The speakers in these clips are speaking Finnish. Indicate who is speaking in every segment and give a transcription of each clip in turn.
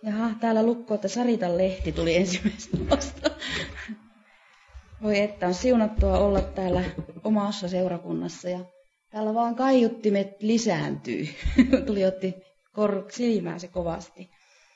Speaker 1: Jaha, täällä lukkoo, että Saritan lehti tuli ensimmäistä vasta. Voi että on siunattua olla täällä omassa seurakunnassa ja täällä vaan kaiuttimet lisääntyy. Tuli otti silmään se kovasti.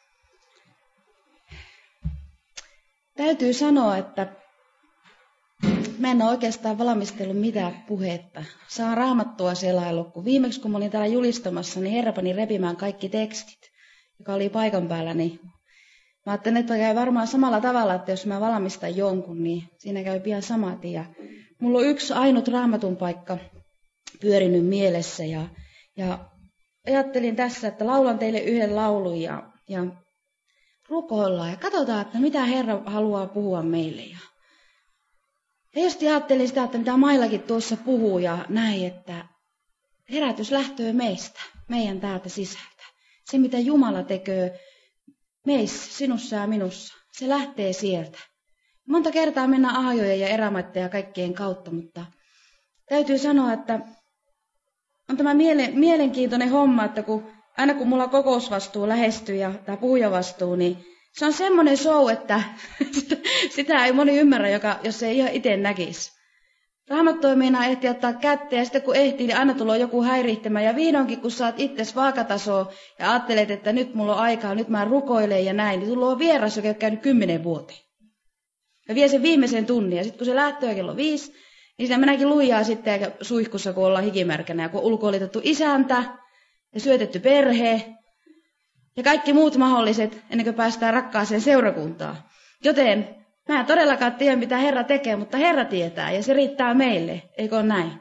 Speaker 1: Täytyy sanoa, että mä en ole oikeastaan valmistellut mitään puhetta. Saan Raamattua selaillut, kun viimeksi kun mä olin täällä julistamassa, niin Herra pani repimään kaikki tekstit, joka oli paikan päällä. Niin mä ajattelin, että käy varmaan samalla tavalla, että jos mä valmistan jonkun, niin siinä käy pian samaten. Ja mulla on yksi ainut Raamatun paikka pyörinyt mielessä ja ajattelin tässä, että laulan teille yhden laulun ja rukoillaan ja katsotaan, että mitä Herra haluaa puhua meille. Ja just ajattelin sitä, että mitä Mailakin tuossa puhuu ja näin, että herätys lähtee meistä, meidän täältä sisältä. Se, mitä Jumala tekee meissä, sinussa ja minussa, se lähtee sieltä. Monta kertaa mennään ahjojen ja erämaiden ja kaikkien kautta, mutta täytyy sanoa, että on tämä mielenkiintoinen homma, että aina kun mulla kokousvastuu lähestyy ja tämä puhujavastuu, niin se on semmoinen show, että sitä ei moni ymmärrä, jos ei ihan itse näkisi. Raamattua meinaa ehti ottaa kätteen ja sitten kun ehtii, niin aina tulee joku häirihtämä. Ja vihdoinkin, kun saat itses vaakatasoa ja ajattelet, että nyt mulla on aikaa, nyt mä rukoilen ja näin, niin tulee vieras, joka on käynyt 10 vuoteen. Ja vie sen viimeisen tunnin. Ja sitten kun se lähtee kello 5, niin siinä mennäänkin lujaa sitten suihkussa, kun ollaan hikimärkänä. Ja kun on ulkoilitettu isäntä ja syötetty perhe ja kaikki muut mahdolliset, ennen kuin päästään rakkaaseen seurakuntaan. Joten mä en todellakaan tiedä, mitä Herra tekee, mutta Herra tietää ja se riittää meille, eikö ole näin?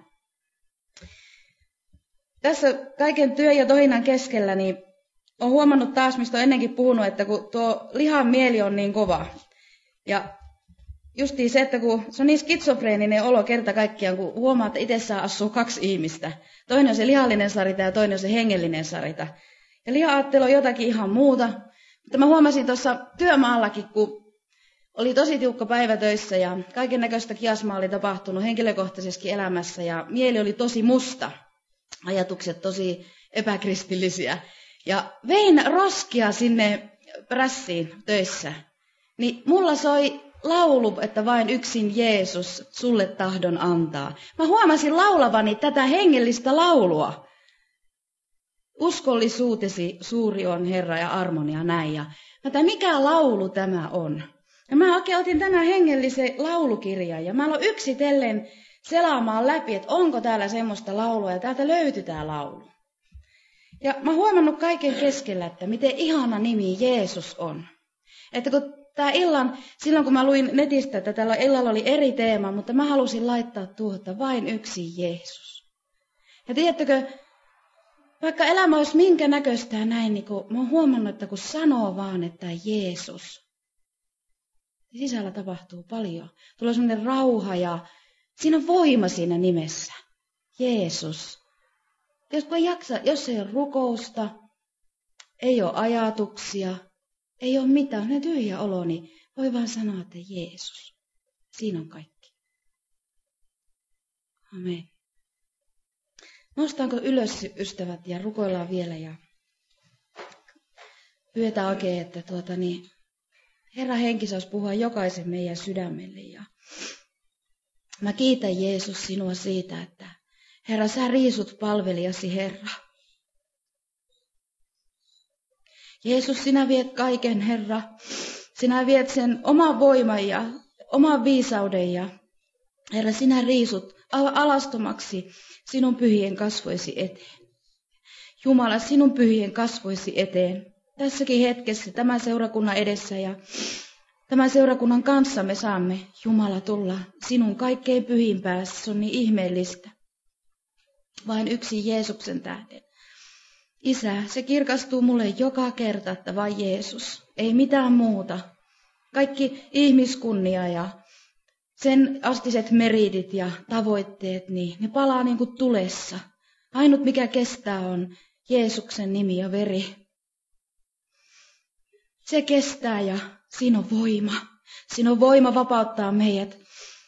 Speaker 1: Tässä kaiken työn ja tohinan keskellä niin olen huomannut taas, mistä olen ennenkin puhunut, että kun tuo lihan mieli on niin kova. Ja justiin se, että kun se on niin skitsofreeninen olo kerta kaikkiaan, kun huomaa, että itsessään asuu 2 ihmistä. Toinen on se lihallinen sarita ja toinen on se hengellinen sarita. Ja liha-ajattelu on jotakin ihan muuta. Mutta mä huomasin tuossa työmaallakin, kun oli tosi tiukka päivä töissä ja kaiken näköistä kiasmaa oli tapahtunut henkilökohtaisessakin elämässä ja mieli oli tosi musta. Ajatukset tosi epäkristillisiä. Ja vein roskia sinne prässiin töissä. Niin mulla soi laulu, että vain yksin Jeesus sulle tahdon antaa. Mä huomasin laulavani tätä hengellistä laulua. Uskollisuutesi suuri on Herra ja armonia näin. Ja mikä laulu tämä on? Ja mä oikein otin tänään hengellisen laulukirjan ja mä aloin yksitellen selaamaan läpi, että onko täällä semmoista laulua ja täältä löytyi tää laulu. Ja mä huomannut kaiken keskellä, että miten ihana nimi Jeesus on. Että kun tää silloin kun mä luin netistä, että tällä illalla oli eri teema, mutta mä halusin laittaa tuota vain yksi Jeesus. Ja tiedättekö, vaikka elämä olisi minkä näköistä ja näin, niin mä oon huomannut, että kun sanoo vaan, että Jeesus, niin sisällä tapahtuu paljon. Tulee semmoinen rauha ja siinä on voima siinä nimessä. Jeesus. Jos ei ole rukousta, ei ole ajatuksia, ei ole mitään, on tyhjä olo, niin voi vaan sanoa, että Jeesus. Siinä on kaikki. Amen. Nostaanko ylös, ystävät, ja rukoillaan vielä ja pyydetään oikein, että Herra henki saisi puhua jokaisen meidän sydämelle. Ja mä kiitän Jeesus sinua siitä, että Herra, sä riisut palvelijasi, Herra. Jeesus, sinä viet kaiken, Herra. Sinä viet sen oman voiman ja oman viisauden ja Herra, sinä riisut alastomaksi sinun pyhien kasvoisi eteen. Jumala, sinun pyhien kasvoisi eteen. Tässäkin hetkessä tämän seurakunnan edessä ja tämän seurakunnan kanssa me saamme, Jumala, tulla sinun kaikkein pyhimpään. Se on niin ihmeellistä. Vain yksi Jeesuksen tähden. Isä, se kirkastuu mulle joka kerta, että vain Jeesus. Ei mitään muuta. Kaikki ihmiskunnia ja sen astiset meritit ja tavoitteet, niin ne palaa niin kuin tulessa. Ainut mikä kestää on Jeesuksen nimi ja veri. Se kestää ja siinä on voima. Siinä on voima vapauttaa meidät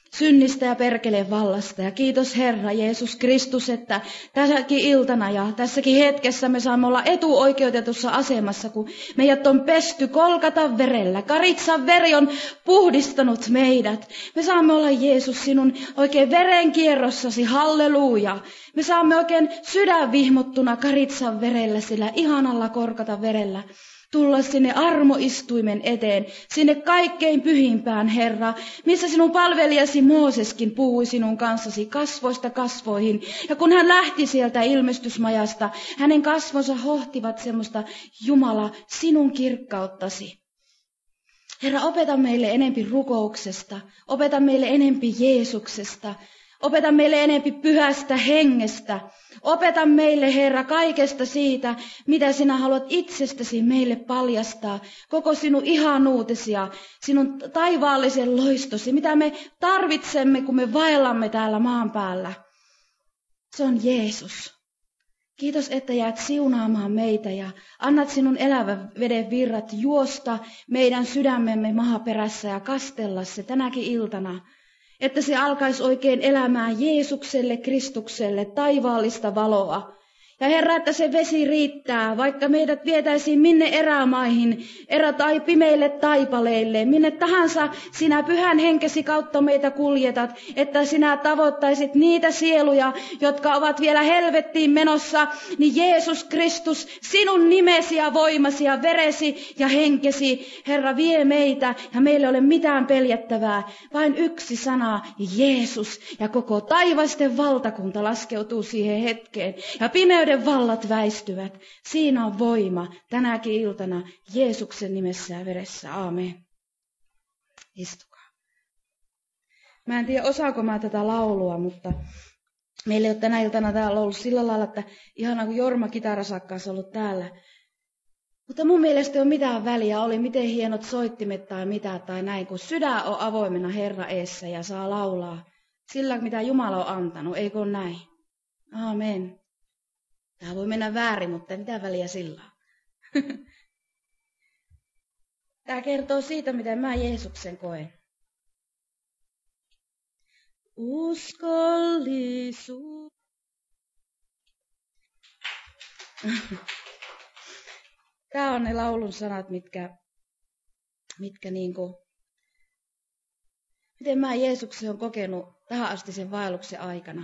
Speaker 1: synnistä ja perkeleen vallasta. Ja kiitos Herra Jeesus Kristus, että tässäkin iltana ja tässäkin hetkessä me saamme olla etuoikeutetussa asemassa, kun meidät on pesty Golgatan verellä. Karitsan veri on puhdistanut meidät. Me saamme olla Jeesus sinun oikein verenkierrossasi, halleluja. Me saamme oikein sydänvihmottuna Karitsan verellä, sillä ihanalla Golgatan verellä. Tulla sinne armoistuimen eteen, sinne kaikkein pyhimpään, Herra, missä sinun palvelijasi Mooseskin puhui sinun kanssasi kasvoista kasvoihin. Ja kun hän lähti sieltä ilmestysmajasta, hänen kasvonsa hohtivat semmoista Jumala, sinun kirkkauttasi. Herra, opeta meille enempi rukouksesta, opeta meille enempi Jeesuksesta, opeta meille enempi pyhästä hengestä. Opeta meille, Herra, kaikesta siitä, mitä sinä haluat itsestäsi meille paljastaa. Koko sinun ihanuutesi ja sinun taivaallisen loistosi, mitä me tarvitsemme, kun me vaellamme täällä maan päällä. Se on Jeesus. Kiitos, että jäät siunaamaan meitä ja annat sinun elävän veden virrat juosta meidän sydämemme maaperässä ja kastella se tänäkin iltana. Että se alkaisi oikein elämään Jeesukselle, Kristukselle, taivaallista valoa. Ja Herra, että se vesi riittää, vaikka meidät vietäisiin minne erämaihin, tai pimeille taipaleille, minne tahansa sinä pyhän henkesi kautta meitä kuljetat, että sinä tavoittaisit niitä sieluja, jotka ovat vielä helvettiin menossa, niin Jeesus Kristus, sinun nimesi ja voimasi ja veresi ja henkesi, Herra, vie meitä ja meillä ei ole mitään peljättävää, vain yksi sana, Jeesus, ja koko taivasten valtakunta laskeutuu siihen hetkeen, ja pimeyden vallat väistyvät. Siinä on voima tänäkin iltana Jeesuksen nimessä ja veressä. Aamen. Istukaa. Mä en tiedä, osaako mä tätä laulua, mutta meillä ei ole tänä iltana täällä ollut sillä lailla, että ihanaa kun Jorma kitarasakkaas ollut täällä. Mutta mun mielestä ei ole mitään väliä, oli miten hienot soittimet tai mitä tai näin, kun sydän on avoimena Herra eessä ja saa laulaa sillä, mitä Jumala on antanut. Eikö ole näin? Aamen. Tämä voi mennä väärin, mutta ei mitään väliä sillä. Tämä kertoo siitä, miten mä Jeesuksen koen. Uskollisuus. Tämä on ne laulun sanat, mitkä miten mä Jeesuksen on kokenut tähän asti sen vaelluksen aikana.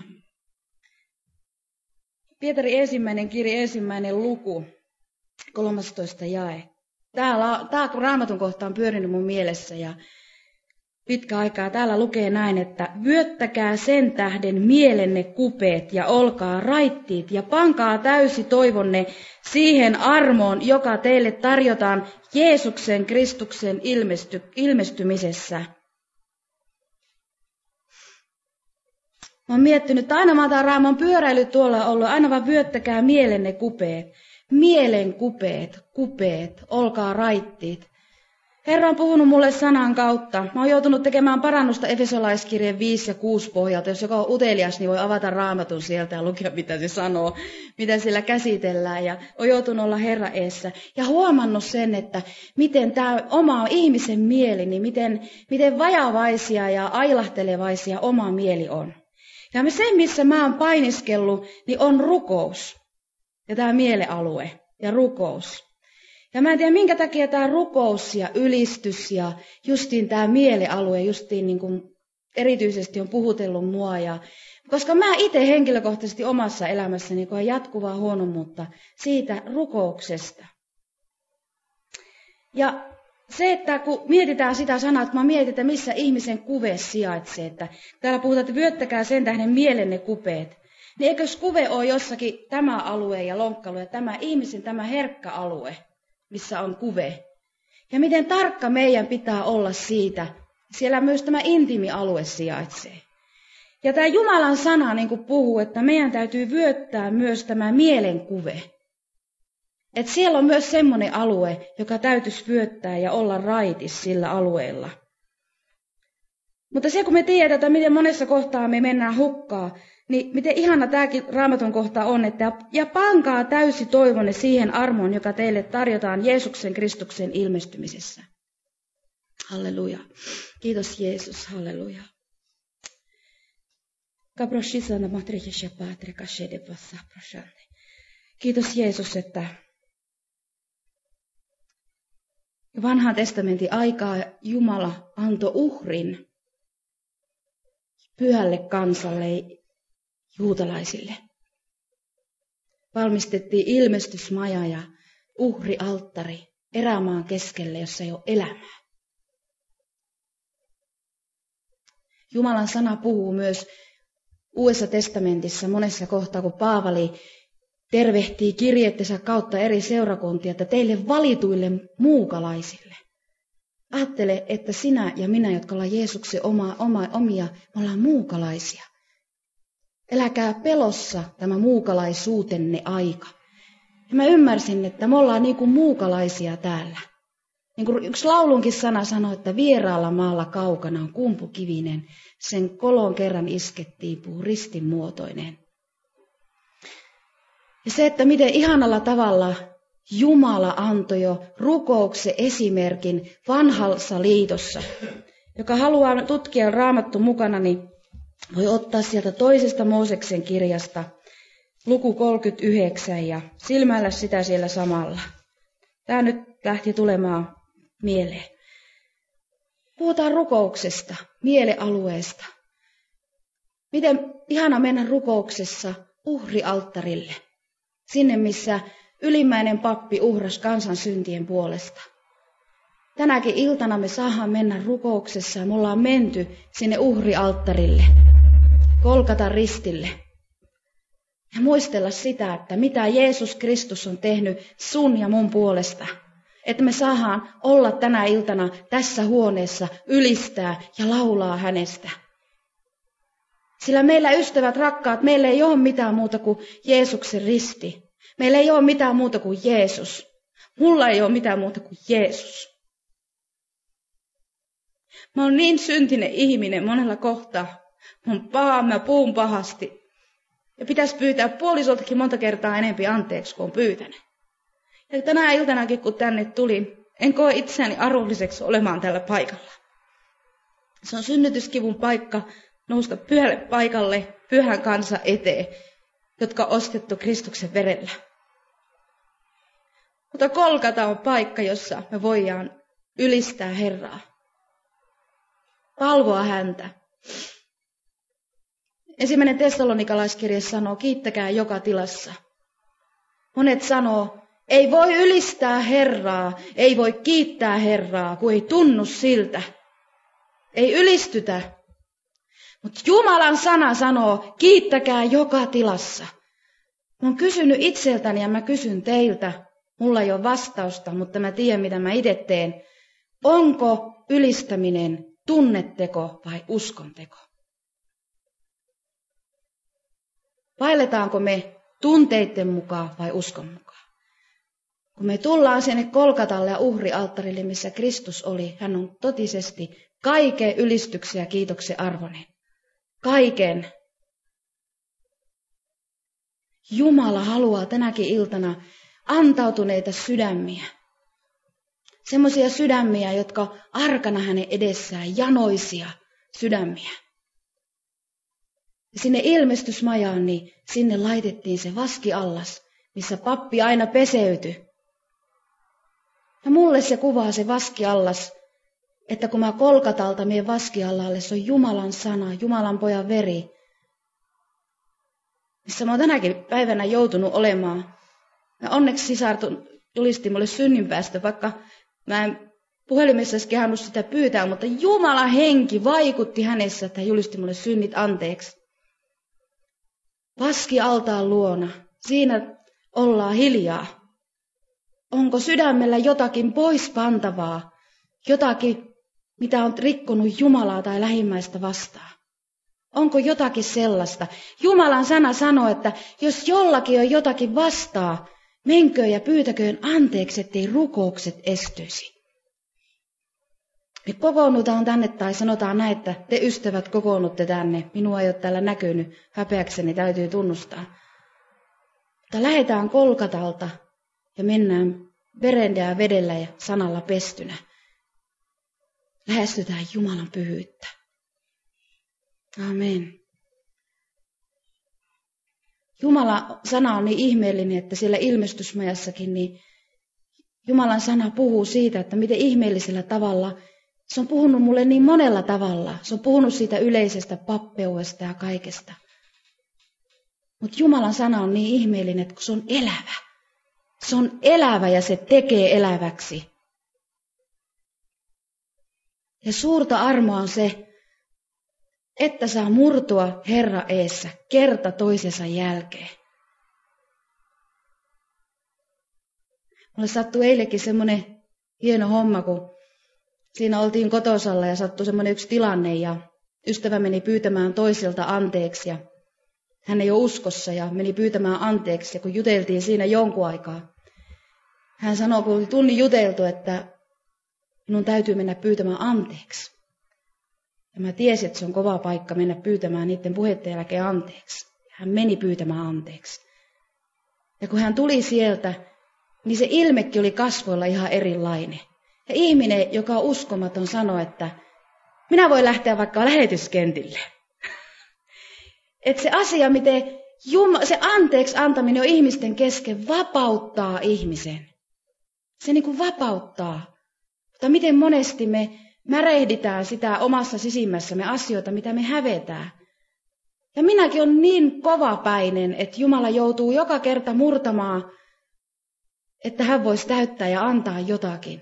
Speaker 1: Pietari ensimmäinen kirja, 1. luku, 13 jae. Tämä Raamatun kohta on pyörinyt mun mielessä ja pitkä aikaa. Täällä lukee näin, että vyöttäkää sen tähden mielenne kupeet ja olkaa raittiit ja pankaa täysi toivonne siihen armoon, joka teille tarjotaan Jeesuksen Kristuksen ilmestymisessä. Mä oon miettinyt, että aina mä oon pyöräily tuolla ollut, aina vaan vyöttäkää mielenne kupeet. Mielen kupeet, olkaa raittiit. Herra on puhunut mulle sanan kautta. Mä oon joutunut tekemään parannusta Efesolaiskirjeen 5 ja 6 pohjalta. Jos joka on utelias, niin voi avata Raamatun sieltä ja lukea, mitä se sanoo, mitä siellä käsitellään. Ja on joutunut olla Herra eessä. Ja huomannut sen, että miten tämä oma ihmisen mieli, niin miten vajavaisia ja ailahtelevaisia oma mieli on. Ja se, missä mä oon painiskellut, niin on rukous. Ja tämä mielealue ja rukous. Ja mä en tiedä, minkä takia tämä rukous ja ylistys ja justiin tämä mielealue justiin niin kuin erityisesti on puhutellut mua. Koska mä itse henkilökohtaisesti omassa elämässäni koen jatkuvaa huonommuutta siitä rukouksesta. Ja se, että kun mietitään sitä sanaa, että mä mietin, että missä ihmisen kuve sijaitsee, että täällä puhutaan, että vyöttäkää sen tähden mielenne kupeet, niin eikös kuve ole jossakin tämä alue ja lonkkalue ja tämä ihmisen tämä herkkä alue, missä on kuve. Ja miten tarkka meidän pitää olla siitä, siellä myös tämä intiimi alue sijaitsee. Ja tämä Jumalan sana niin kuin puhuu, että meidän täytyy vyöttää myös tämä mielenkuve. Että siellä on myös semmoinen alue, joka täytyisi vyöttää ja olla raitis sillä alueella. Mutta se, kun me tiedetään, miten monessa kohtaa me mennään hukkaan, niin miten ihana tämäkin Raamatun kohta on, että ja pankaa täysi toivonne siihen armoon, joka teille tarjotaan Jeesuksen Kristuksen ilmestymisessä. Halleluja. Kiitos Jeesus, halleluja. Kiitos Jeesus, että vanhan testamentin aikaa Jumala antoi uhrin pyhälle kansalle, juutalaisille. Valmistettiin ilmestysmaja ja uhrialttari erämaan keskelle, jossa ei ole elämää. Jumalan sana puhuu myös Uudessa testamentissa monessa kohtaa, kun Paavali tervehtii kirjeittensa kautta eri seurakuntia, että teille valituille muukalaisille. Ajattele, että sinä ja minä, jotka ollaan Jeesuksen omia, me ollaan muukalaisia. Eläkää pelossa tämä muukalaisuutenne aika. Ja mä ymmärsin, että me ollaan niin kuin muukalaisia täällä. Niin kuin yksi laulunkin sana sanoi, että vieraalla maalla kaukana on kumpukivinen, sen kolon kerran iskettiin puu ristin muotoinen. Ja se, että miten ihanalla tavalla Jumala antoi jo rukouksen esimerkin vanhassa liitossa. Joka haluaa tutkia Raamattu mukana, niin voi ottaa sieltä toisesta Mooseksen kirjasta luku 39 ja silmäillä sitä siellä samalla. Tämä nyt lähti tulemaan mieleen. Puhutaan rukouksesta, mielealueesta. Miten ihana mennä rukouksessa uhrialttarille. Sinne, missä ylimmäinen pappi uhrasi kansan syntien puolesta. Tänäkin iltana me saadaan mennä rukouksessa ja me ollaan menty sinne uhrialttarille, Golgatan ristille. Ja muistella sitä, että mitä Jeesus Kristus on tehnyt sun ja mun puolesta. Että me saadaan olla tänä iltana tässä huoneessa, ylistää ja laulaa hänestä. Sillä meillä ystävät rakkaat, meillä ei ole mitään muuta kuin Jeesuksen risti. Meillä ei ole mitään muuta kuin Jeesus. Mulla ei ole mitään muuta kuin Jeesus. Mä oon niin syntinen ihminen monella kohtaa. Mä oon paha, mä puhun pahasti. Ja pitäisi pyytää puolisoltakin monta kertaa enempi anteeksi, kun on pyytänyt. Ja tänä iltanakin, kun tänne tulin, en koe itseäni arvolliseksi olemaan tällä paikalla. Se on synnytyskivun paikka nousta pyhälle paikalle, pyhän kansa eteen, jotka on ostettu Kristuksen verellä. Mutta Golgata on paikka, jossa me voidaan ylistää Herraa. Palvoa häntä. 1. Tessalonikalaiskirje sanoo, kiittäkää joka tilassa. Monet sanoo, ei voi ylistää Herraa, ei voi kiittää Herraa, kun ei tunnu siltä. Ei ylistytä. Mutta Jumalan sana sanoo, kiittäkää joka tilassa. Mä oon kysynyt itseltäni ja mä kysyn teiltä. Mulla ei ole vastausta, mutta mä tiedän, mitä mä itse teen. Onko ylistäminen tunneteko vai uskonteko? Vaelletaanko me tunteiden mukaan vai uskon mukaan? Kun me tullaan sinne Golgatalle ja uhrialttarille, missä Kristus oli, hän on totisesti kaiken ylistyksen ja kiitoksen arvoinen. Kaiken. Jumala haluaa tänäkin iltana antautuneita sydämiä. Semmoisia sydämiä, jotka arkana hänen edessään, janoisia sydämiä. Ja sinne ilmestysmajaan, niin sinne laitettiin se vaskiallas, missä pappi aina peseytyi. Ja mulle se kuvaa se vaskiallas, että kun mä Golgatalta menen vaskiallalle, se on Jumalan sana, Jumalan pojan veri, missä mä oon tänäkin päivänä joutunut olemaan. Ja onneksi sisar julisti mulle synninpäästö, vaikka mä en puhelimessa edes kehannut sitä pyytää, mutta Jumalan henki vaikutti hänessä, että hän julisti mulle synnit anteeksi. Vaskialtaan luona, siinä ollaan hiljaa. Onko sydämellä jotakin pois pantavaa, jotakin, mitä on rikkonut Jumalaa tai lähimmäistä vastaan? Onko jotakin sellaista? Jumalan sana sanoo, että jos jollakin on jotakin vastaa, menköön ja pyytäköön anteeksi, ettei rukoukset estyisi. Me kokoonnutaan tänne tai sanotaan näin, että te ystävät kokoonnutte tänne. Minua ei ole täällä näkynyt, häpeäkseni täytyy tunnustaa. Mutta lähdetään Golgatalta ja mennään verellä ja vedellä ja sanalla pestynä. Lähestytään Jumalan pyhyyttä. Amen. Jumalan sana on niin ihmeellinen, että siellä ilmestysmajassakin niin Jumalan sana puhuu siitä, että miten ihmeellisellä tavalla. Se on puhunut mulle niin monella tavalla. Se on puhunut siitä yleisestä pappeudesta ja kaikesta. Mutta Jumalan sana on niin ihmeellinen, että kun se on elävä. Se on elävä ja se tekee eläväksi. Ja suurta armoa on se, että saa murtua Herra eessä kerta toisensa jälkeen. Mulle sattui eilenkin semmoinen hieno homma, kun siinä oltiin kotosalla ja sattui semmoinen yksi tilanne ja ystävä meni pyytämään toiselta anteeksi ja hän ei ole uskossa ja meni pyytämään anteeksi ja kun juteltiin siinä jonkun aikaa. Hän sanoi, kun oli tunnin juteltu, että minun täytyy mennä pyytämään anteeksi. Ja mä tiesin, että se on kova paikka mennä pyytämään niiden puheiden jälkeen anteeksi. Hän meni pyytämään anteeksi. Ja kun hän tuli sieltä, niin se ilmekin oli kasvoilla ihan erilainen. Ja ihminen, joka on uskomaton, sanoi, että minä voin lähteä vaikka lähetyskentille. Että se asia, miten se anteeksi antaminen on ihmisten kesken, vapauttaa ihmisen. Se niin kuin vapauttaa. Mutta miten monesti me märehditään sitä omassa sisimmässämme asioita, mitä me hävetään. Ja minäkin olen niin kovapäinen, että Jumala joutuu joka kerta murtamaan, että hän voisi täyttää ja antaa jotakin.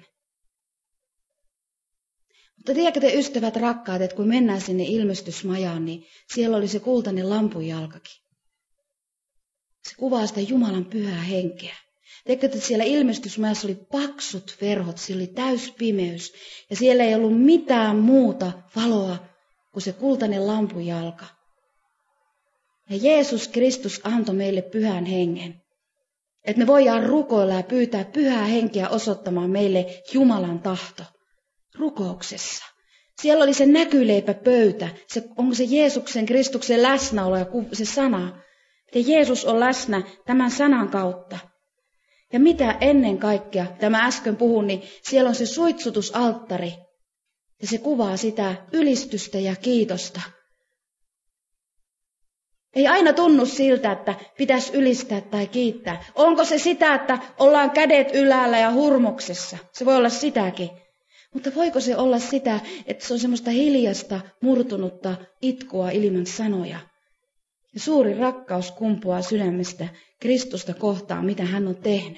Speaker 1: Mutta tiedätkö te ystävät rakkaat, että kun mennään sinne ilmestysmajaan, niin siellä oli se kultainen lampunjalkakin. Se kuvaa sitä Jumalan pyhää henkeä. Tiedätkö, että siellä ilmestysmajassa oli paksut verhot, siellä oli täys pimeys ja siellä ei ollut mitään muuta valoa kuin se kultainen lampunjalka. Ja Jeesus Kristus antoi meille pyhän hengen. Että me voidaan rukoilla ja pyytää pyhää henkeä osoittamaan meille Jumalan tahto rukouksessa. Siellä oli se näkyleipäpöytä, onko se Jeesuksen Kristuksen läsnäolo ja se sana. Miten Jeesus on läsnä tämän sanan kautta. Ja mitä ennen kaikkea, tämä äsken puhun, niin siellä on se suitsutusalttari. Ja se kuvaa sitä ylistystä ja kiitosta. Ei aina tunnu siltä, että pitäisi ylistää tai kiittää. Onko se sitä, että ollaan kädet ylällä ja hurmoksessa? Se voi olla sitäkin. Mutta voiko se olla sitä, että se on semmoista hiljasta, murtunutta itkua ilman sanoja? Ja suuri rakkaus kumpuaa sydämestä Kristusta kohtaan, mitä hän on tehnyt.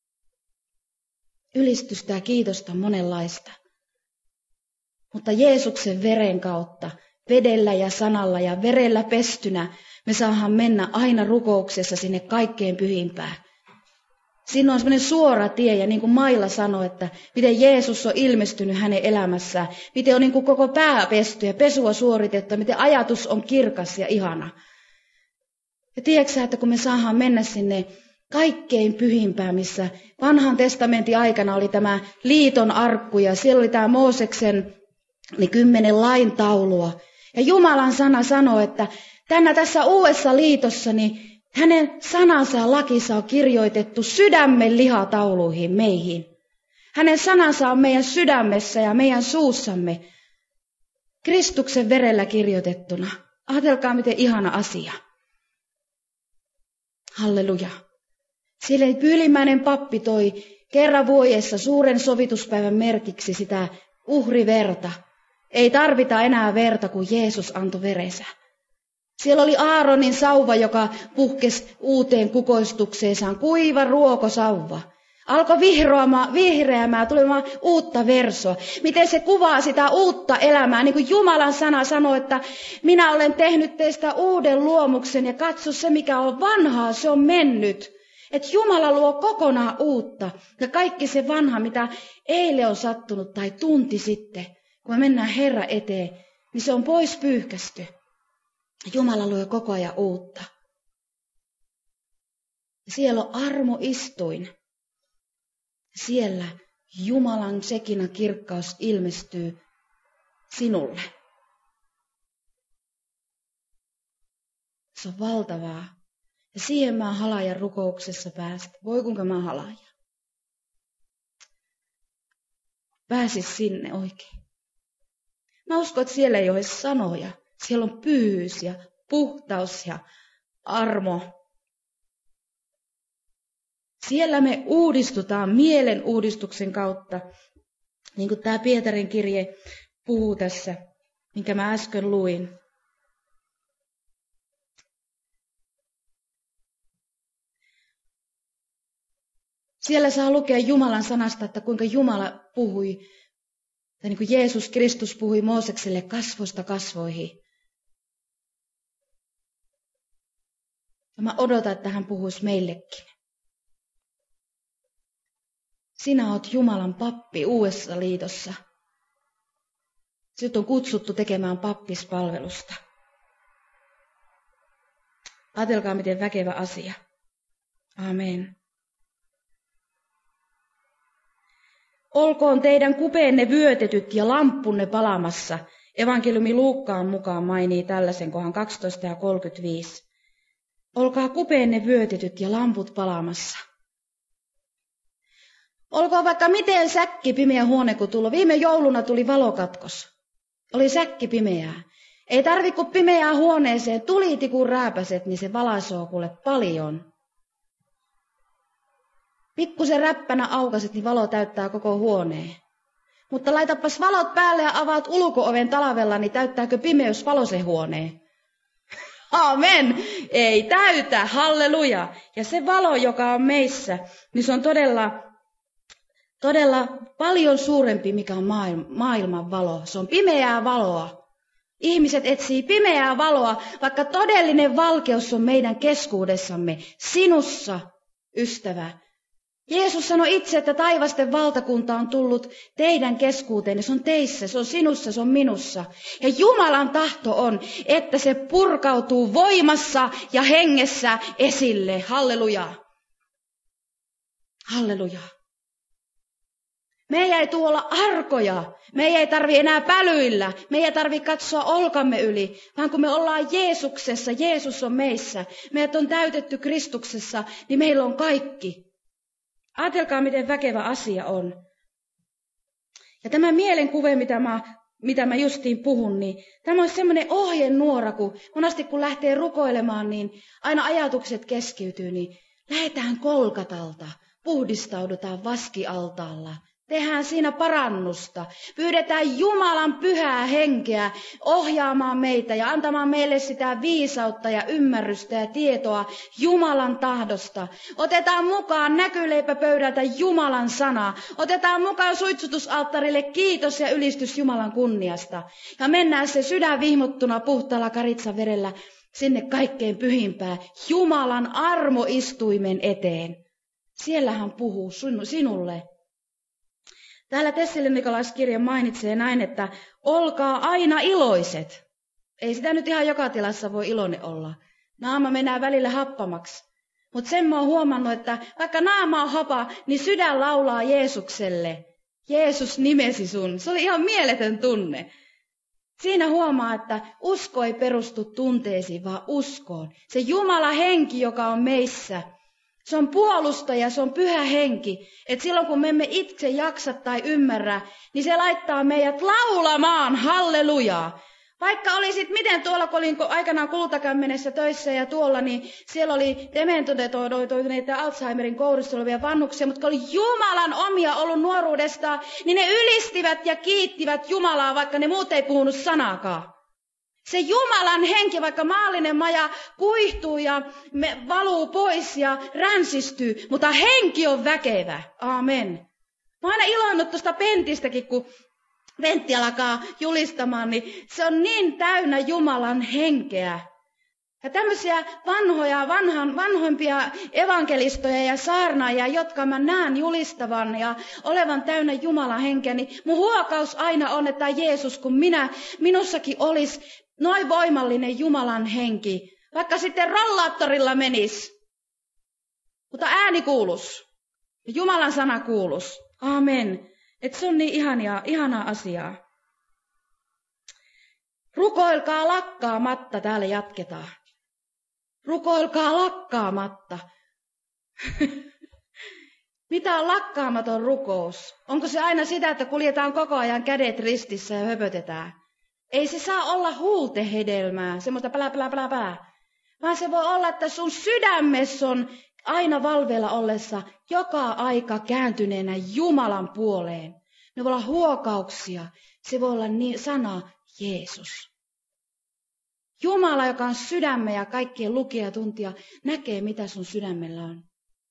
Speaker 1: Ylistystä ja kiitosta monenlaista. Mutta Jeesuksen veren kautta, vedellä ja sanalla ja verellä pestynä, me saadaan mennä aina rukouksessa sinne kaikkein pyhimpään. Siinä on semmoinen suora tie, ja niin kuin Maila sanoi, että miten Jeesus on ilmestynyt hänen elämässään, miten on niin kuin koko pää pesty ja pesua suoritettu, miten ajatus on kirkas ja ihana. Ja tiedätkö että kun me saadaan mennä sinne kaikkein pyhimpään, missä vanhan testamentin aikana oli tämä liiton arkku, ja siellä oli tämä Mooseksen 10 lain taulua. Ja Jumalan sana sanoo, että tässä uudessa liitossa, niin hänen sanansa ja lakinsa on kirjoitettu sydämen lihatauluihin meihin. Hänen sanansa on meidän sydämessä ja meidän suussamme. Kristuksen verellä kirjoitettuna. Ajatelkaa miten ihana asia. Halleluja. Siellä ylimmäinen pappi toi kerran vuodessa suuren sovituspäivän merkiksi sitä uhriverta. Ei tarvita enää verta, kun Jeesus antoi verensä. Siellä oli Aaronin sauva, joka puhkesi uuteen kukoistukseensa, kuiva ruokosauva. Alkoi vihreämään, tulemaan uutta versoa. Miten se kuvaa sitä uutta elämää, niin kuin Jumalan sana sanoi, että minä olen tehnyt teistä uuden luomuksen ja katso se, mikä on vanhaa, se on mennyt. Että Jumala luo kokonaan uutta ja kaikki se vanha, mitä eilen on sattunut tai tunti sitten, kun me mennään Herran eteen, niin se on pois pyyhkästy. Jumala luo koko ajan uutta. Siellä on armoistuin. Siellä Jumalan sekina kirkkaus ilmestyy sinulle. Se on valtavaa. Ja siihen mä halajan rukouksessa päästä. Voi kuinka mä halajan. Pääsis sinne oikein. Mä uskon, että siellä ei ole sanoja. Siellä on pyhyys ja puhtaus ja armo Siellä me uudistutaan mielen uudistuksen kautta, niin kuin tämä Pietarin kirje puhuu tässä, minkä mä äsken luin. Siellä saa lukea Jumalan sanasta, että kuinka Jumala puhui, tai niin kuin Jeesus Kristus puhui Moosekselle kasvoista kasvoihin. Ja mä odotan, että hän puhuisi meillekin. Sinä oot Jumalan pappi Uudessa liitossa. Sinut on kutsuttu tekemään pappispalvelusta. Ajatelkaa, miten väkevä asia. Amen. Olkoon teidän kupeenne vyötetyt ja lamppunne palamassa. Evankeliumi Luukkaan mukaan mainii tällaisen kohan 12 ja 35. Olkaa kupeenne vyötetyt ja lamput palamassa. Olkoon vaikka miten säkkipimeä huone kun tullut. Viime jouluna tuli valokatkos. Oli säkkipimeää. Ei tarvi kun pimeää huoneeseen tulitikun rääpäset, niin se valaisoo kuule paljon. Pikkusen räppänä aukaset, niin valo täyttää koko huoneen. Mutta laitapas valot päälle ja avaat ulko-oven talvella, niin täyttääkö pimeys valoisen huoneen? Amen! Ei täytä, halleluja! Ja se valo, joka on meissä, niin se on todella paljon suurempi, mikä on maailman valo. Se on pimeää valoa. Ihmiset etsii pimeää valoa, vaikka todellinen valkeus on meidän keskuudessamme, sinussa, ystävä. Jeesus sanoi itse, että taivasten valtakunta on tullut teidän keskuuteenne. Se on teissä, se on sinussa, se on minussa. Ja Jumalan tahto on, että se purkautuu voimassa ja hengessä esille. Halleluja. Halleluja. Meidän ei tule olla arkoja. Meidän ei tarvitse enää pälyillä. Meidän ei tarvitse katsoa olkamme yli. Vaan kun me ollaan Jeesuksessa, Jeesus on meissä. Meidät on täytetty Kristuksessa, niin meillä on kaikki. Ajatelkaa, miten väkevä asia on. Ja tämä mielenkuve, mitä mä justiin puhun, niin tämä on semmoinen ohjenuora, kun monasti kun lähtee rukoilemaan, niin aina ajatukset keskiytyy, niin lähdetään Kolkatalta, puhdistaudutaan vaskialtaalla. Tehdään siinä parannusta. Pyydetään Jumalan pyhää henkeä ohjaamaan meitä ja antamaan meille sitä viisautta ja ymmärrystä ja tietoa Jumalan tahdosta. Otetaan mukaan näkyleipäpöydältä Jumalan sana. Otetaan mukaan suitsutusalttarille kiitos ja ylistys Jumalan kunniasta. Ja mennään se sydän vihmottuna puhtaalla karitsaverellä sinne kaikkein pyhimpään Jumalan armoistuimen eteen. Siellä hän puhuu sinulle. Täällä Tessalonikalaiskirja mainitsee näin, että olkaa aina iloiset. Ei sitä nyt ihan joka tilassa voi iloinen olla. Naama menee välillä happamaksi. Mutta sen mä oon huomannut, että vaikka naama on hapa, niin sydän laulaa Jeesukselle. Jeesus nimesi sun. Se oli ihan mieletön tunne. Siinä huomaa, että usko ei perustu tunteisiin, vaan uskoon. Se Jumala henki, joka on meissä. Se on puolustaja, se on pyhä henki. Että silloin kun me emme itse jaksa tai ymmärrä, niin se laittaa meidät laulamaan, hallelujaa. Vaikka olisit miten tuolla, kun olin aikanaan Kultakämmenessä töissä ja tuolla, niin siellä oli dementoituneita Alzheimerin kourissa olevia vannuksia, mutta kun oli Jumalan omia ollut nuoruudestaan, niin ne ylistivät ja kiittivät Jumalaa, vaikka ne muut ei puhunut sanaakaan. Se Jumalan henki, vaikka maallinen maja kuihtuu ja valuu pois ja ränsistyy, mutta henki on väkevä. Aamen. Mä oon aina iloinnut tuosta Pentistäkin, kun Pentti alkaa julistamaan, niin se on niin täynnä Jumalan henkeä. Ja tämmöisiä vanhoimpia evankelistoja ja saarnaajia, jotka mä näen julistavan ja olevan täynnä Jumalan henkeä, niin mun huokaus aina on, että Jeesus, kun minussakin olisi noin voimallinen Jumalan henki, vaikka sitten rollaattorilla menisi, mutta ääni kuulus, Jumalan sana kuulus. Aamen. Että se on niin ihanaa asiaa. Rukoilkaa lakkaamatta, täällä jatketaan. Rukoilkaa lakkaamatta. Mitä on lakkaamaton rukous? Onko se aina sitä, että kuljetaan koko ajan kädet ristissä ja höpötetään? Ei se saa olla huultehedelmää, semmoista plää. Vaan se voi olla, että sun sydämessä on aina valveilla ollessa, joka aika kääntyneenä Jumalan puoleen. Ne voi olla huokauksia, se voi olla sana Jeesus. Jumala, joka on sydämme ja kaikkien lukija ja tuntija, näkee mitä sun sydämellä on.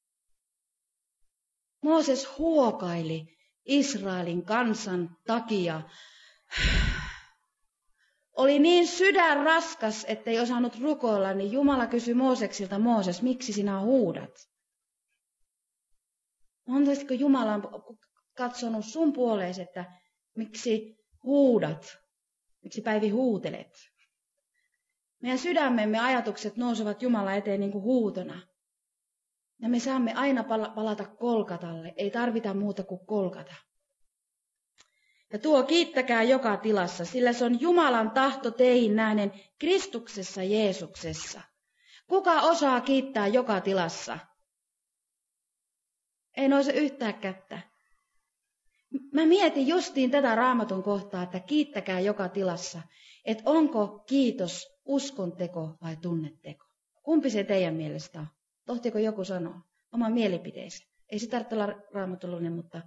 Speaker 1: Mooses huokaili Israelin kansan takia. Oli niin sydän raskas, ettei osannut rukoilla, niin Jumala kysyi Mooseksilta, Mooses, miksi sinä huudat? Olisiko Jumala katsonut sun puoleesi, että miksi huudat, miksi Päivi huutelet? Meidän sydämemme ajatukset nousevat Jumala eteen niin kuin huutona. Ja me saamme aina palata Kolkatalle, ei tarvita muuta kuin Kolkata. Ja tuo kiittäkää joka tilassa, sillä se on Jumalan tahto teihin nähden Kristuksessa Jeesuksessa. Kuka osaa kiittää joka tilassa? Ei nouse yhtään kättä. Mä mietin justiin tätä Raamatun kohtaa, että kiittäkää joka tilassa, että onko kiitos uskonteko vai tunneteko? Kumpi se teidän mielestä on? Tohtiko joku sanoa oman mielipiteensä? Ei se tarvitse olla raamatullinen, mutta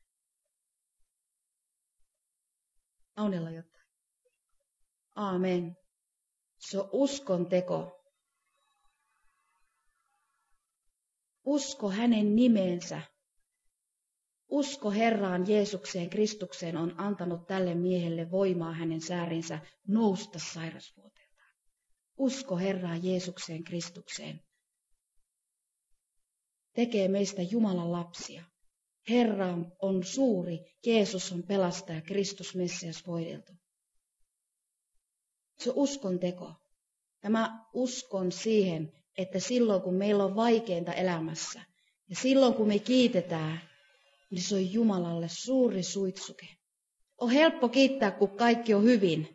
Speaker 1: Aunella jotain. Aamen. Se on uskonteko. Usko hänen nimeensä. Usko Herraan Jeesukseen Kristukseen on antanut tälle miehelle voimaa hänen säärinsä nousta sairasvuoteeltaan. Usko Herraan Jeesukseen Kristukseen tekee meistä Jumalan lapsia. Herra on suuri, Jeesus on pelastaja, Kristus Messias voideltu. Se on uskon teko. Ja mä uskon siihen, että silloin kun meillä on vaikeinta elämässä ja silloin kun me kiitetään, niin se on Jumalalle suuri suitsuke. On helppo kiittää, kun kaikki on hyvin.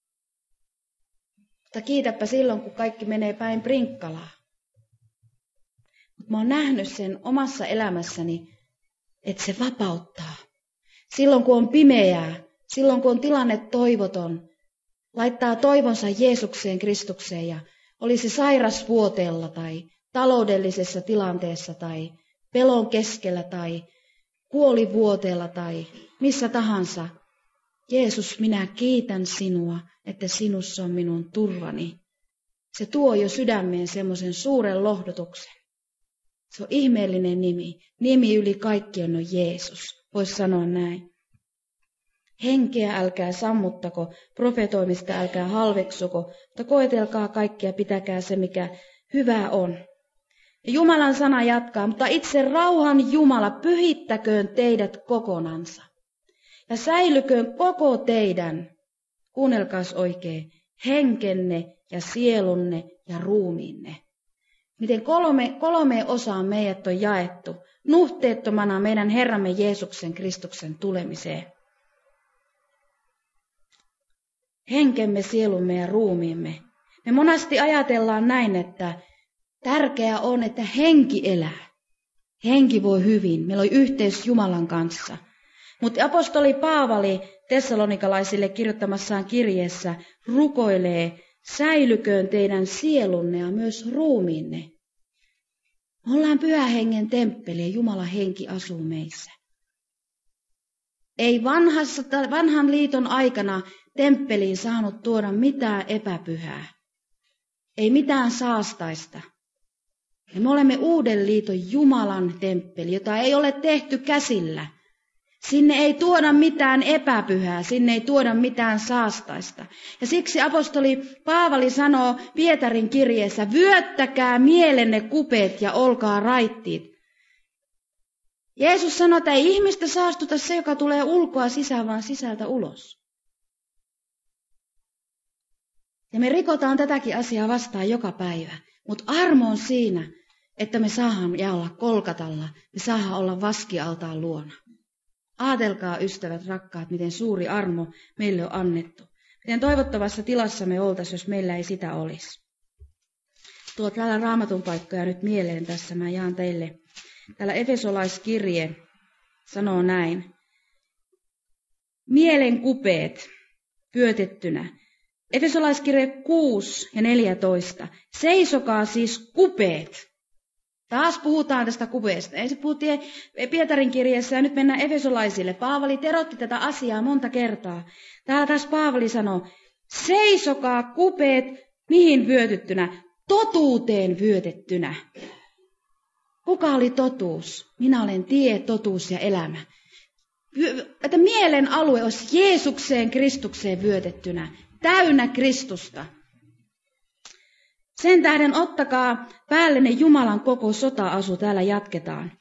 Speaker 1: Mutta kiitäpä silloin, kun kaikki menee päin prinkkalaa. Mutta mä oon nähnyt sen omassa elämässäni, että se vapauttaa. Silloin kun on pimeää, silloin kun on tilanne toivoton, laittaa toivonsa Jeesukseen Kristukseen ja oli se sairasvuoteella tai taloudellisessa tilanteessa tai pelon keskellä tai kuolivuoteella tai missä tahansa. Jeesus, minä kiitän sinua, että sinussa on minun turvani. Se tuo jo sydämeen semmoisen suuren lohdutuksen. Se on ihmeellinen nimi. Nimi yli kaikkien on Jeesus. Voisi sanoa näin. Henkeä älkää sammuttako, profetoimista älkää halveksuko, mutta koetelkaa kaikkia, pitäkää se, mikä hyvää on. Ja Jumalan sana jatkaa, mutta itse rauhan Jumala pyhittäköön teidät kokonansa. Ja säilyköön koko teidän, kuunnelkaas oikein, henkenne ja sielunne ja ruumiinne. Miten kolme osaa meidät on jaettu nuhteettomana meidän Herramme Jeesuksen Kristuksen tulemiseen. Henkemme, sielumme ja ruumiimme. Me monasti ajatellaan näin, että tärkeää on, että henki elää. Henki voi hyvin. Meillä on yhteys Jumalan kanssa. Mutta apostoli Paavali tessalonikalaisille kirjoittamassaan kirjeessä rukoilee, säilyköön teidän sielunne ja myös ruumiinne. Me ollaan Pyhän Hengen temppeli ja Jumalan henki asuu meissä. Ei vanhan liiton aikana temppeliin saanut tuoda mitään epäpyhää. Ei mitään saastaista. Ja me olemme uuden liiton Jumalan temppeli, jota ei ole tehty käsillä. Sinne ei tuoda mitään epäpyhää, sinne ei tuoda mitään saastaista. Ja siksi apostoli Paavali sanoo Pietarin kirjeessä, vyöttäkää mielenne kupeet ja olkaa raittiit. Jeesus sanoi, että ei ihmistä saastuta se, joka tulee ulkoa sisään, vaan sisältä ulos. Ja me rikotaan tätäkin asiaa vastaan joka päivä. Mutta armo on siinä, että me saadaan olla Kolkatalla, me saadaan olla vaskialtaan luona. Aatelkaa, ystävät rakkaat, miten suuri armo meille on annettu. Miten toivottavassa tilassa me oltaisiin, jos meillä ei sitä olisi. Tuo täällä Raamatun paikkoja nyt mieleen tässä, mä jaan teille. Täällä Efesolaiskirje sanoo näin. Mielen kupeet pyötettynä. Efesolaiskirje 6 ja 14. Seisokaa siis kupeet. Taas puhutaan tästä kupeesta. Ensin puhuttiin Pietarin kirjassa ja nyt mennään Efesolaisille. Paavali terotti tätä asiaa monta kertaa. Täällä taas Paavali sanoo, seisokaa kupeet, mihin vyötyttynä? Totuuteen vyötettynä. Kuka oli totuus? Minä olen tie, totuus ja elämä. Että mielen alue olisi Jeesukseen, Kristukseen vyötettynä. Täynnä Kristusta. Sen tähden ottakaa päällenne Jumalan koko sota-asu. Täällä jatketaan.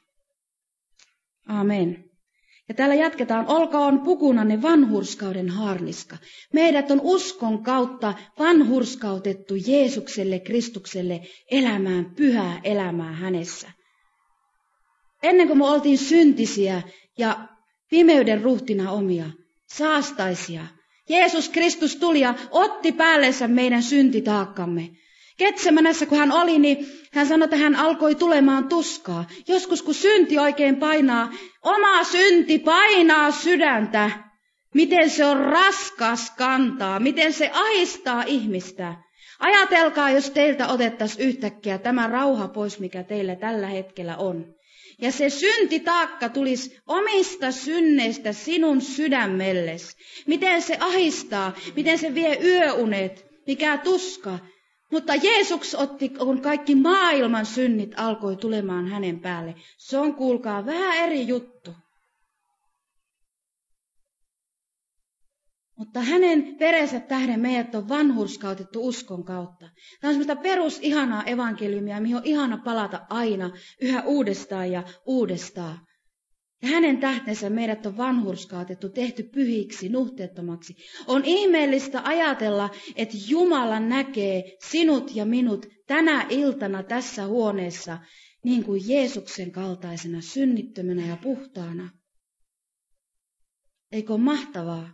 Speaker 1: Amen. Ja täällä jatketaan, olkoon pukunanne vanhurskauden haarniska. Meidät on uskon kautta vanhurskautettu Jeesukselle, Kristukselle elämään, pyhää elämää hänessä. Ennen kuin me oltiin syntisiä ja pimeyden ruhtina omia, saastaisia, Jeesus Kristus tuli ja otti päällensä meidän syntitaakkamme. Getsemanessa, kun hän oli, niin hän sanoi, että hän alkoi tulemaan tuskaa. Joskus, kun synti oikein painaa, oma synti painaa sydäntä. Miten se on raskas kantaa, miten se ahistaa ihmistä. Ajatelkaa, jos teiltä otettaisiin yhtäkkiä tämä rauha pois, mikä teillä tällä hetkellä on. Ja se syntitaakka tulisi omista synneistä sinun sydämellesi. Miten se ahistaa, miten se vie yöunet, mikä tuska. Mutta Jeesus otti, kun kaikki maailman synnit alkoi tulemaan hänen päälle. Se on, kuulkaa, vähän eri juttu. Mutta hänen verensä tähden meidät on vanhurskautettu uskon kautta. Tämä on semmoista perusihanaa evankeliumia, mihin on ihana palata aina, yhä uudestaan ja uudestaan. Ja hänen tähtensä meidät on vanhurskautettu, tehty pyhiksi, nuhteettomaksi. On ihmeellistä ajatella, että Jumala näkee sinut ja minut tänä iltana tässä huoneessa niin kuin Jeesuksen kaltaisena, synnittömänä ja puhtaana. Eikö ole mahtavaa?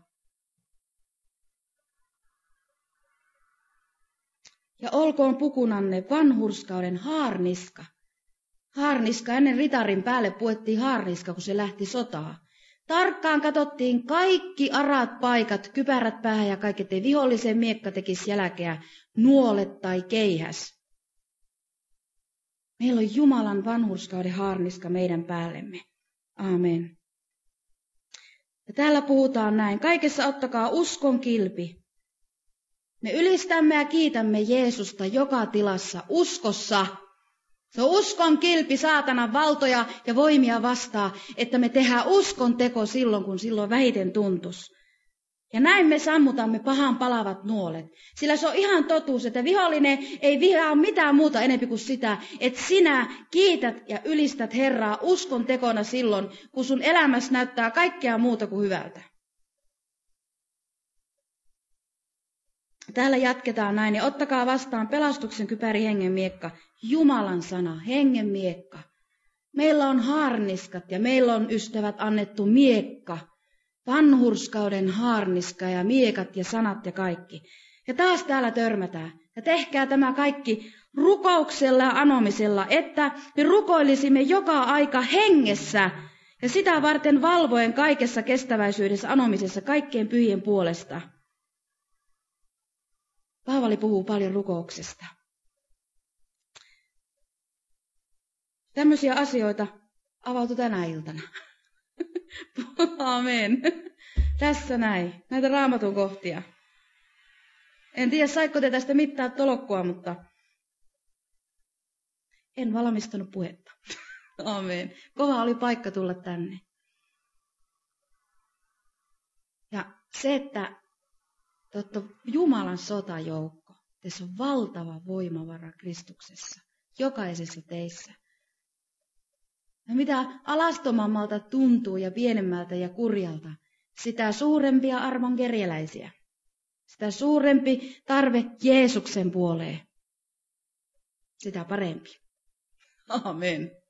Speaker 1: Ja olkoon pukunanne vanhurskauden haarniska. Haarniska, ennen ritarin päälle puettiin haarniska, kun se lähti sotaan. Tarkkaan katsottiin kaikki arat paikat, kypärät päähän ja kaikki, ettei vihollisen miekka tekisi jälkeä, nuolet tai keihäs. Meillä on Jumalan vanhurskauden haarniska meidän päällemme. Aamen. Ja täällä puhutaan näin, kaikessa ottakaa uskon kilpi. Me ylistämme ja kiitämme Jeesusta joka tilassa, uskossa. Se on uskon kilpi saatanan valtoja ja voimia vastaan, että me tehdään uskon teko silloin, kun silloin vähiten tuntus. Ja näin me sammutamme pahan palavat nuolet. Sillä se on ihan totuus, että vihollinen ei vihaa mitään muuta enempi kuin sitä, että sinä kiität ja ylistät Herraa uskon tekona silloin, kun sun elämässä näyttää kaikkea muuta kuin hyvältä. Täällä jatketaan näin, ja ottakaa vastaan pelastuksen kypäri hengen miekka, Jumalan sana, hengen miekka. Meillä on haarniskat ja meillä on, ystävät, annettu miekka, vanhurskauden haarniska ja miekat ja sanat ja kaikki. Ja taas täällä törmätään. Ja tehkää tämä kaikki rukouksella ja anomisella, että me rukoilisimme joka aika hengessä ja sitä varten valvoen kaikessa kestäväisyydessä anomisessa kaikkien pyhien puolesta. Paavali puhuu paljon rukouksesta. Tämmöisiä asioita avautui tänä iltana. Amen. Tässä näin. Näitä Raamatun kohtia. En tiedä, saiko te tästä mitään tolokkua, mutta en valmistanut puhetta. Amen. Kova oli paikka tulla tänne. Ja se, että te olette Jumalan sotajoukko, tässä on valtava voimavara Kristuksessa, jokaisessa teissä. Ja mitä alastomammalta tuntuu ja pienemmältä ja kurjalta, sitä suurempia armon kerjäläisiä. Sitä suurempi tarve Jeesuksen puoleen. Sitä parempi. Amen.